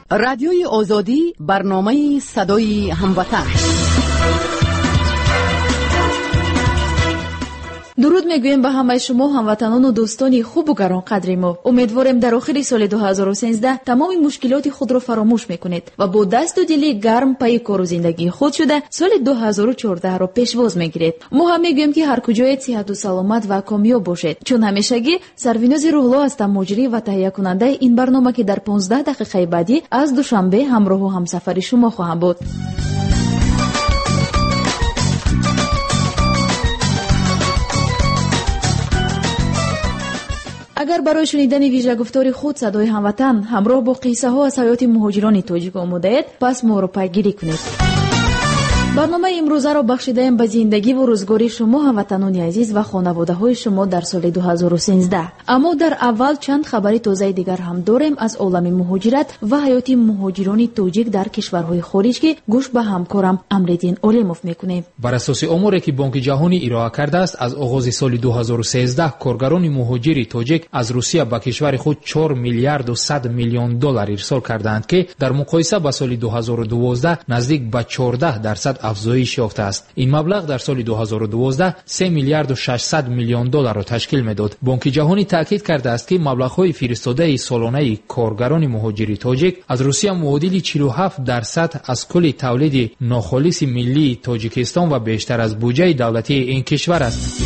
رادیوی آزادی، برنامه صدای هموطن. درود میگویم به همه شما هموطنان و دوستان خوب و گران قدر ما. امیدواریم در آخر سال 2013 تمام مشکلات خود را فراموش میکنید و با دست و دل گرم پای کار و زندگی خود شده سال 2014 را پیشواز میگیرید. ما هم میگویم که هر کجای صحت و سلامت و کامیاب باشید، چون همیشگی سروناز روحلا هستم، مجری و تهیه کننده این برنامه که در 15 دقیقه بعدی از دوشنبه همراه و همسفر شما خواهم بود. اگر برای شنیدن ویژه گفتار خود صدای هموطن همراه با قصه ها از حیات مهاجران تاجیک آماده اید، پس ما را پیگیری کنید. برنامه امروزه را بخشیدیم به زندگی و روزگاری شما هموطنان عزیز و خانواده های شما در سال 2013. اما در اول چند خبر تازه دیگر هم داریم از عالم مهاجرت و حیات مهاجران تاجیک در کشورهای خارج که گوش به همکارم امردین اولیموف میکنیم. بر اساس آماری که بانک جهانی ارائه کرده است، از آغاز سال 2013 کارگران مهاجر تاجیک از روسیه به کشور خود 4 میلیارد و 100 میلیون دلار ارسال کردند که در مقایسه با سال 2012 نزدیک به 14% افزایش یافته است. این مبلغ در سال 2012 3 میلیارد و 600 میلیون دلار را تشکیل میداد. بانک جهانی تاکید کرده است که مبلغ‌های فرستاده سالانه کارگران مهاجر تاجیک از روسیه معادل 47% از کل تولید ناخالص ملی تاجیکستان و بیشتر از بودجه دولتی این کشور است.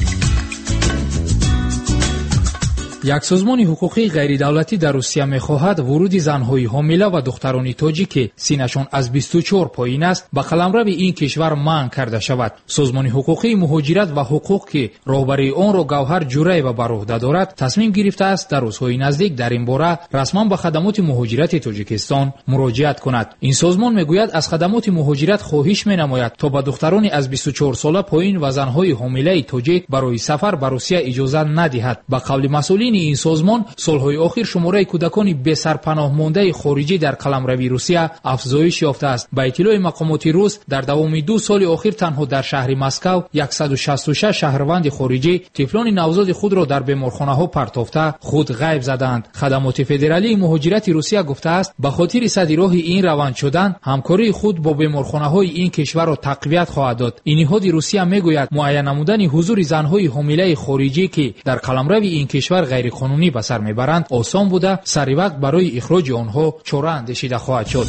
یک سازمان حقوقی غیر دولتی در روسیه می‌خواهد ورود زن‌های حامله و دختران تاجیک که سینه‌شان از 24 پایین است به قلمرو این کشور منع کرده شود. سازمان حقوقی مهاجرت و حقوق که راهبری آن را گوهر جوریeva بر عهده دارد تصمیم گرفته است در روزهای نزدیک در این باره رسما به خدمات مهاجرت تاجیکستان مراجعت کند. این سازمان میگوید از خدمات مهاجرت خواهش می‌نماید تا به دختران از 24 ساله پایین و زن‌های حامله تاجیک برای سفر به روسیه اجازه ندهد. به قول مسئولین این سازمان سالهای آخر شماره کودکان بی سرپناه مانده خارجی در قلمرو روسیه افزایش یافته است. به اطلاع مقامات روس در دوام 2 سال آخر تنها در شهر مسکو 166 شهروند خارجی طفلان نوزاد خود را در بیمارخانه‌ها پرتافته خود غیب زدند. خدمات فدرالی مهاجرت روسیه گفته است به خاطر صدراه این روند شدن همکاری خود با بیمارخانه‌های این کشور را تقویت خواهد داد. این نهاد روسیه میگوید معین نمودن حضور زن‌های حامله خارجی که در قلمرو این کشور غیر قانونی به سر میبرند آسان بوده، سری وقت برای اخراج آنها چاره اندیشیده خواهد شد.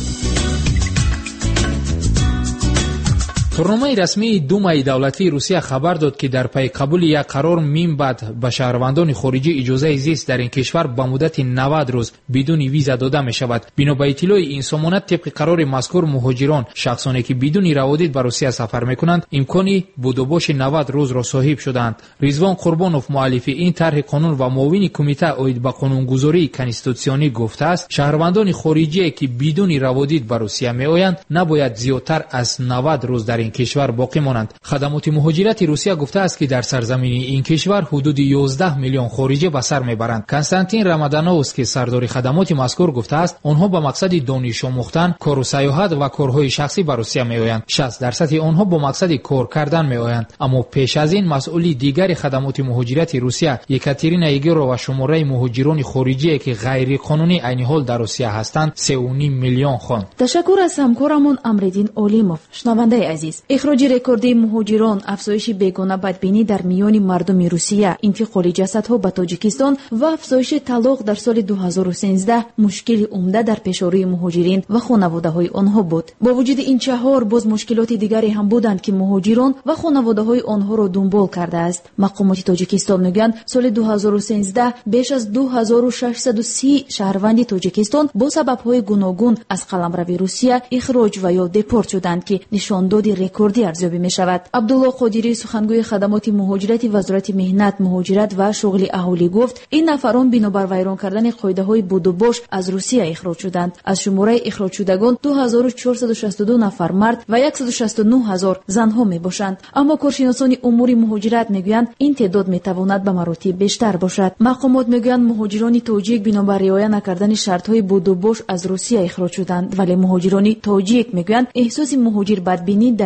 تورنمه رسمی دومای دولتی روسیه خبر داد که در پی قبول یک قرار منبعد به شهروندان خارجی اجازه زیست در این کشور به مدت 90 روز بدون ویزا داده می شود. بنا به اطلاع این سامانه طبق قرار مذکور مهاجران شخصانی که بدون روادید به روسیه سفر میکنند امکانی بودوباش 90 روز را صاحب شدند. رضوان قربانوف مؤلف این طرح قانون و معاون کمیته عاید به قانونگذاری کنستیتوسیونی گفته است شهروندان خارجی که بدون روادید به روسیه میآیند نباید زیادتر از 90 روز در این کشور باقی مانند. خدمات مهاجرت روسیه گفته است که در سرزمین این کشور حدود 11 میلیون خارجی به سر میبرند. کنستانتین رامادانوس که سردار خدمات مذکور گفته است آنها با مقصد دانش آموختن، کار و سیاحت و کارهای شخصی به روسیه میآیند. 60% آنها با مقصد کار کردن میآیند. اما پیش از این مسئول دیگر خدمات مهاجرت روسیه یکاترینا ایگورova شماره مهاجران خارجی که غیر قانونی عین حال در روسیه هستند 3.5 میلیون خواند. تشکر از همکارمون امردین اولیموف. شنونده عزیز، اخراج رکوردی مهاجران، افزایش بیگانه بدبینی در میان مردم روسیه، انتقال جسدها به تاجیکستان و افزایش طلاق در سال 2013 مشکل عمده در پیشروی مهاجرین و خانواده‌های آنها بود. با وجود این چهار باز مشکلات دیگری هم بودند که مهاجران و خانواده‌های آنها را دنبال کرده است. مقامات تاجیکستان میگویند سال 2013 بیش از 2630 شهروند تاجیکستان با سبب‌های گوناگون از قلمرو روسیه اخراج و یا دپورت شدند که نشانداد رکوردی ارزیابی می شود. عبدالله قادری سخنگوی خدمات مهاجرت وزارت مهنت، مهاجرت و شغل اهالی گفت این نفران بنابر ویران کردن قاعده‌های بودوباش از روسیه اخراج شدند. از شماره اخراج شدگان 2462 نفر مرد و 169000 زنها می باشند. اما کارشناسان امور مهاجرت میگویند این تعداد می تواند به مراتب بیشتر باشد. مقامات میگویند مهاجران تاجیک بنابر رعایت نکردن شرط‌های بودوباش از روسیه اخراج شدند، ولی مهاجران تاجیک میگویند احساس مهاجر بدبینی در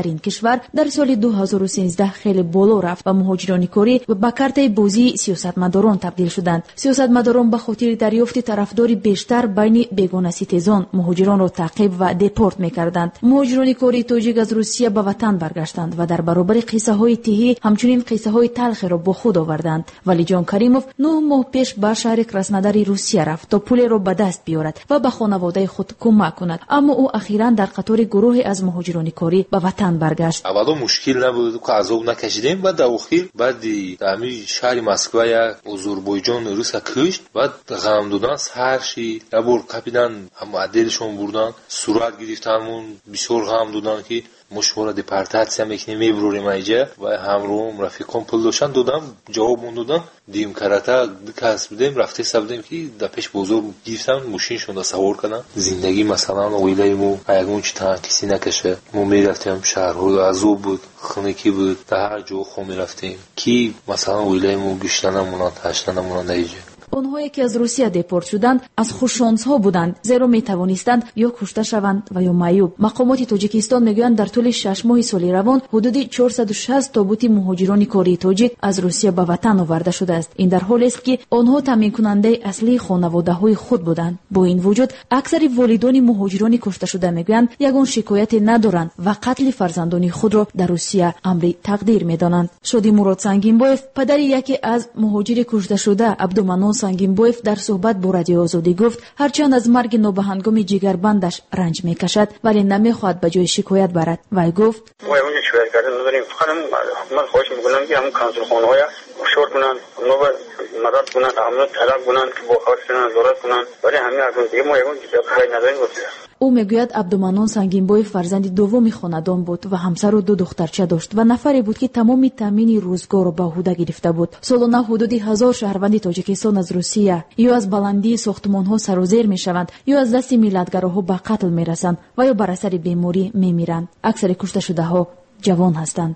дар ин кишвар дар соли 2013 хеле боло рафт ва муҳоҷирони корӣ ба картаи бозии сиёсатмадорон табдил шуданд. сиёсатмадорон ба хотири дарёфти тарафдори бештар байни бегонаситезон муҳоҷиронро таъқиб ва депорт мекарданд. муҳоҷирони кории тоҷик аз Русия ба ватан баргаштанд ва дар баробари қиссаҳои тиҳӣ ҳамчунин қиссаҳои талхеро бо худ оварданд. Валиҷон Каримов 9 моҳ пеш ба шаҳри Краснодари Русия рафт то пулеро ба даст биёрад ва ба хонаводаи худ кӯмак кунад, аммо ӯ ахиран дар қатори гурӯҳе аз муҳоҷирони корӣ ба ватан баргашт. аввало мушкил набуд, азоб накашидем, баъд охир баъди ами шаҳри Москва як озурбойҷон руса кушт, баъд ғам додан сарши ябор капидан ҳам отделшон бурдан сурат гирифтан, бисёр ғам додан ки мо шуморо депортатсия мекунем, мебурорем айҷа ва ҳамроҳам рафиқон пул доштанд, додам ҷавобмон додан дим карата кас будем рафта сабдем ки дар пеш бозор гирифтан мошиншонда савор кардан. зиндагӣ масалан оилаи мо ягон чи тан киси накаша, мо мерафтем шаҳрҳо азоб буд, хунукӣ буд, дар ҳар ҷо хо мерафтем ки масалан оилаи мо гӯшта намонанд, ҳашта намонанд айҷа. онҳое ки аз Русия депорт шуданд аз хушшонсҳо буданд, зеро метавонистанд ё кушта шаванд ва ё маъюб. мақомоти Тоҷикистон мегӯянд дар тӯли 6 моҳи соли равон ҳудуди 460 тобути муҳоҷирони кории тоҷик аз Русия ба ватан оварда шудааст. ин дар ҳолест ки онҳо таъминкунандаи аслии хонаводаҳои худ буданд. бо ин вуҷуд аксари волидони муҳоҷирони кушташуда мегӯянд ягон шикояте надоранд ва қатли фарзандони худро дар Русия амри тақдир медонанд. Шодӣ Мурод Сангинбоев, падари яке аз муҳоҷири кушташуда Абдуманон Сангинбоев дар суҳбат бо Радиои Озодӣ гуфт, ҳарчанд аз марги нобаҳангоми ҷигарбандаш ранҷ мекашад, вале намехоҳад ба ҷои шикоят барад. вай гуфт: شکایت کردن نداریم، فقط من خواهش میکنم که همون کنسولخانه‌های فشار کنن، اونا به مدد کنن، همون طلب کنن که با خواستن نظارت کنن، ولی همین از اون دیگه ما یکون جواب نداریم. ӯ мегӯяд Абдуманон Сангинбоев фарзанди дуввуми хонадон буд ва ҳамсару 2 духтарча дошт ва нафаре буд ки тамоми таъмини рӯзгорро ба уҳда гирифта буд. солона ҳудуди 1000 шаҳрванди Тоҷикистон аз Русия ё аз баландии сохтмонҳо сарузер мешаванд, ё аз дасти миллатгароҳо ба қатл мерасанд ва ё бар асари беморӣ мемиранд. аксари кушташудаҳо ҷавон ҳастанд.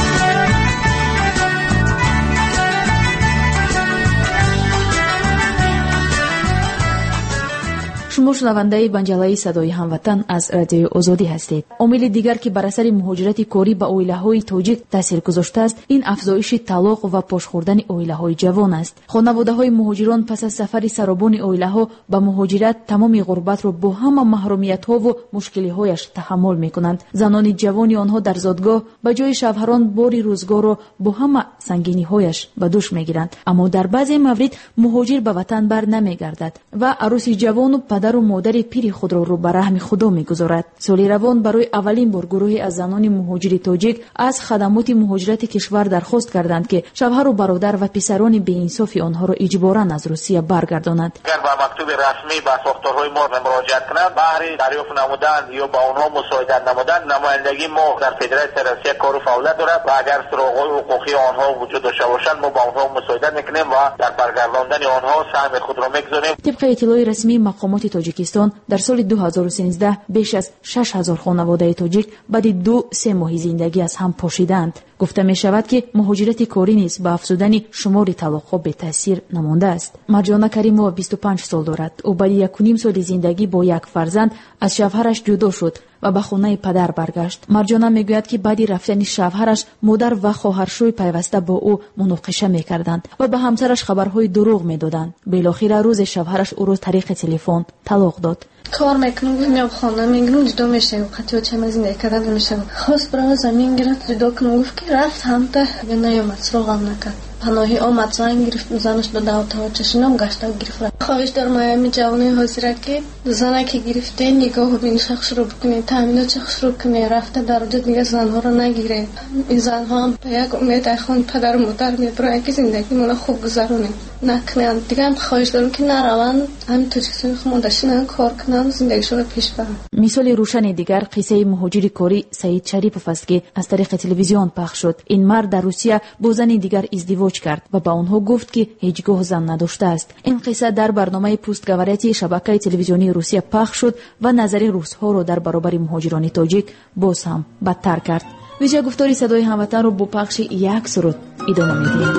шумо шунавандаи банҷалаи садои ҳамватан аз Радиои Озодӣ ҳастед. омили дигар ки бар асари муҳоҷирати корӣ ба оилаҳои тоҷик таъсир гузоштааст, ин афзоиши талоқ ва пошхӯрдани оилаҳои ҷавон аст. хонаводаҳои муҳоҷирон пас аз сафари саробони оилаҳо ба муҳоҷират тамоми ғурбатро бо ҳама маҳрумиятҳову мушкилиҳояш таҳаммул мекунанд. занони ҷавони онҳо дар зодгоҳ ба ҷои шавҳарон бори рӯзгорро бо ҳама сангиниҳояш ба дӯш мегиранд, аммо дар баъзе маврид муҳоҷир ба ватан бар намегардад ва арӯси ҷавону падару модари пири худро рӯ ба раҳми худо мегузорад. соли равон барои аввалин бор гурӯҳи аз занони муҳоҷири тоҷик аз хадамоти муҳоҷирати кишвар дархост карданд ки шавҳару бародар ва писарони беинсофи онҳоро иҷборан аз Русия баргардонанд. агар ба мактуби расмӣ ба сохторҳои мо муроҷиат кунанд, баҳри дарёфт намудан ё ба онҳо мусоидат намудан, намояндагии мо дар Федератсияи Россия кору фаъолият дорад ва агар суроғҳои ҳуқуқии онҳо вуҷуд дошта бошанд, мо ба онҳо мусоидат мекунем ва дар баргардондани онҳо саҳми худро мегузорем. тибқи иттилои расмии мақомоти Тоҷикистон дар соли 2013 беш аз 6000 хонаводаи тоҷик баъди 2-3 моҳи зиндагӣ аз ҳам пошиданд. гуфта мешавад ки муҳоҷирати корӣ низ ба афзудани шумори талоқҳо бетаъсир намондааст. Марҷона Каримова 25 сол дорад. ӯ баъди 1.5 соли зиндагӣ бо як фарзанд аз шавҳараш ҷудо шуд ва ба хонаи падар баргашт. Марҷона мегӯяд ки баъди рафтани шавҳараш модар ва хоҳаршӯй пайваста бо ӯ муноқиша мекарданд ва ба ҳамсараш хабарҳои дурӯғ медоданд. белохира рӯзе шавҳараш ӯро тариқи телефон талоқ дод. کار میکنم میام خانه میگیرم جدا میشه و قطعا چه از این کردن میشه خواست برای زمین گرفت جدا کنم گفت که رفت هم ته به نیامد سراغم نکرد پناهی آمد زنگ گرفت زنش دو تا چشنام گشته گرفت خواهش دارم میامی جوانی حاضره که زنه که گرفته نگاه به این شخص رو بکنه تامینات شخص رو کنه رفته در وجود دیگه زنها رو نگیره این زنها هم به یک امید خون پدر و مادر میبرن که زندگی مون خوب گذرونه نکنن دیگه هم خواهش دارم که نروان همین توجیه‌های خودشون کار کنن زندگیشون رو پیش برن. مثال روشن دیگر قصه مهاجر کوری سعید شریپوف است که از طریق تلویزیون پخش شد. این مرد در روسیه با زن دیگر ازدواج کرد و با آنها گفت که هیچگاه زن نداشته است. این قصه در برنامه پستگوارتی شبکه تلویزیونی روسیه پخش شد و نظر روس‌ها را در برابر مهاجران تاجیک باز هم بدتر کرد. ویژه گفتاری صدای هموطن رو با پخش یک سرود ادامه میدیم.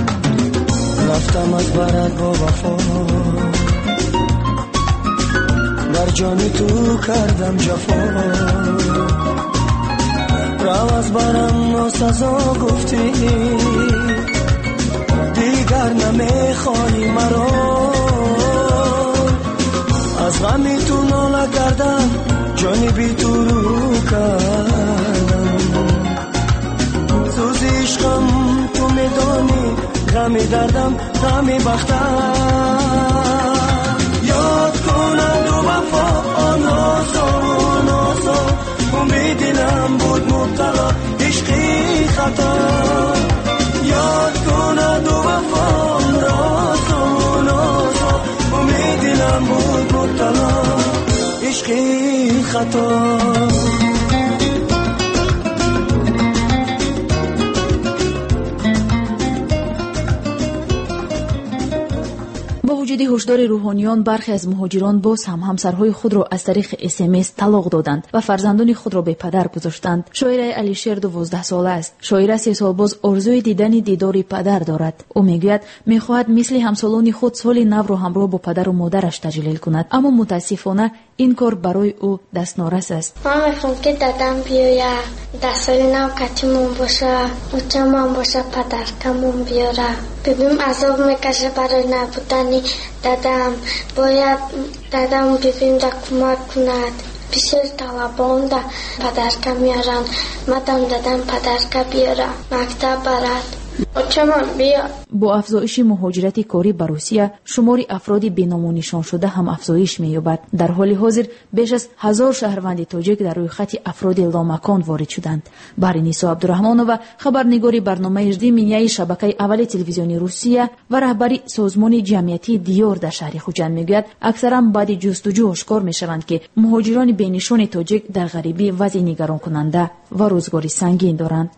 رفتم از برات با وفا بر جان تو کردم جفا رو از برم ناسزا گفتی دیگر نمیخوانی مرا از غمی تو ناله کردم جانی بی تو رو کردم سوز عشقم تو میدانی غمی دردم غمی بختم یاد کنم دو وفا آن نازا امید دلم بود مبتلا عشقی خطا یاد کنم دو وفا آن نازا امید دلم بود مبتلا عشقی خطا با وجود هشدار روحانیان برخی از مهاجران باز هم همسرهای خود را از طریق SMS طلاق دادند و فرزندان خود را به پدر گذاشتند. شاعره علیشیر 12 ساله است. شاعره 3 سال باز آرزوی دیدار پدر دارد. او میگوید میخواهد مثل همسالان خود سال نو را همراه با پدر و مادرش تجلیل کند، اما متاسفانه این کار برای او دستنارس است. من میخوام که دادم بیاید در سال نو کتیمون باشه، اوچمون باشه، پدرکمون بیاره. ببین عذاب میکشه برای نبودنی دادم. باید دادم ببین در کمک کند. پیش طلبان در پدرکم میارن. مدام دادم پدرکم بیاره مکتب برد. با افزایش مهاجرت کاری به روسیه شمار افراد بینام و نشان شده هم افزایش می‌یابد. در حال حاضر بیش از 1000 شهروند تاجیک در روی خط افراد لامکان وارد شدند. بارینیسا عبدالرحمانова خبرنگاری برنامه 18 مینیای شبکه اول تلویزیونی روسیه و رهبری سازمان جمعیتی دیار در شهر خوجند میگوید اکثرا بعد جستجو آشکار میشوند که مهاجران بینشان تاجیک در غریبی وضع نگران کننده و روزگاری سنگین دارند.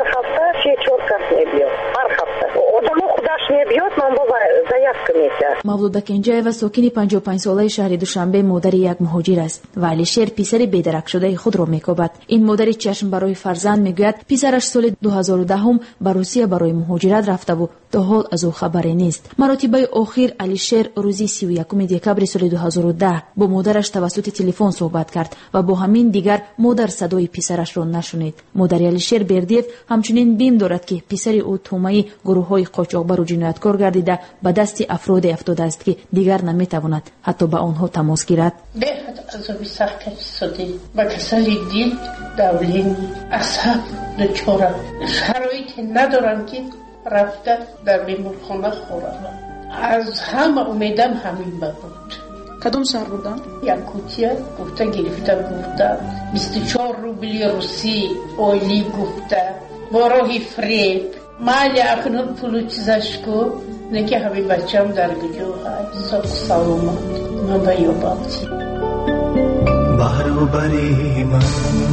مولودا کنجاєва ساکن 55 ساله شهر دوشنبه مادر یک مهاجر است و علیشیر پسر بیدرک شده خود را میکوبد. این مادر چشم برای فرزند میگوید پسرش سال 2010 به روسیه برای مهاجرت رفته و تا حال از او خبری نیست. مراتبه اخیر علیشیر روزی 31 دکبر سال 2010 با مادرش توسط تلفن صحبت کرد و با همین دیگر مادر صدای پسرش را نشنید. مادر علیشیر بردیف همچنین بیم دارد که پسر او تومه گروه‌های قاچاقبر و جنایتکار گردیده به دست افراد افتاده است که دیگر نمیتواند حتی با آنها تماس گیرد. بهت عذابی سخت شده با کسلی دل دولین اصحاب دچار شرایطی ندارم که رفته در بیمارخانه خورم. از همه امیدم همین بود. کدام شهر بودن؟ یاکوتیا گفته گرفته بودم. 24 روبل روسی اولی گفته با راهی فریب مالی اکنون پولو چیزش کو نکه همه بچم در گجو های سلامت من با یوباتی بحرو بری من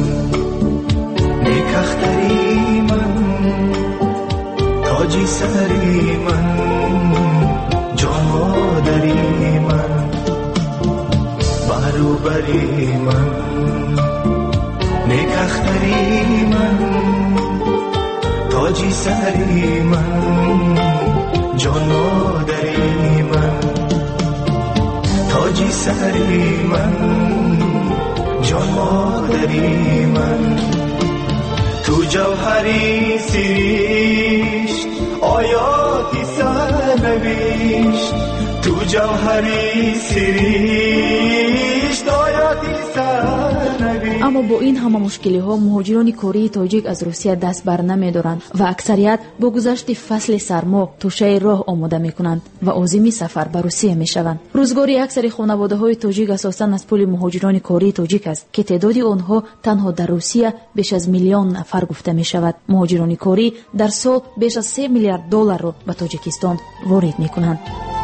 نکختری من تاجی سری من جامادری من بحرو بری من نکختری من تاجی سری من جانادری من تاجی سری من جانادری من تو جوهری سریشت آیاتی سرنوشت تو جوهری سریشت آیاتی سرنوشت. اما با این همه مشکلی ها مهاجران کره تاجیک از روسیه دست بر نمیدارند و اکثریت با گذشت فصل سرما توشه راه آماده میکنند و عازم سفر به روسیه میشوند. روزگاری اکثر خانواده های تاجیک اساساً از پول مهاجران کره تاجیک است که تعداد آنها تنها در روسیه بیش از میلیون نفر گفته می شود. مهاجران کره در سال بیش از 3 میلیارد دلار را به تاجیکستان وارد میکنند.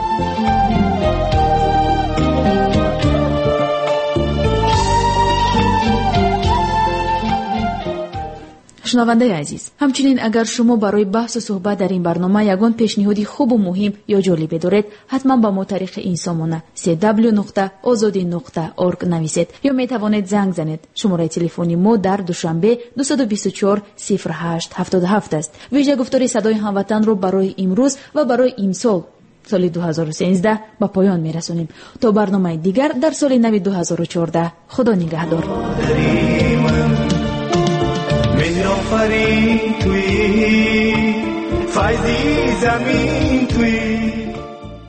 شنونده عزیز، همچنین اگر شما برای بحث و صحبت در این برنامه یگان پیشنهادی خوب و مهم یا جالب دارید، حتما با ما طریق این سامانه www.azadi.org نویسید یا می توانید زنگ زنید. شماره تلفنی ما در دوشنبه 224 08 77 است. ویژه گفتار صدای هموطن رو برای امروز و برای امسال соли 2013 ба поён мерасонем. То барномаи дигар дар соли нави 2014. худо нигаҳдор. فیضی زمین توی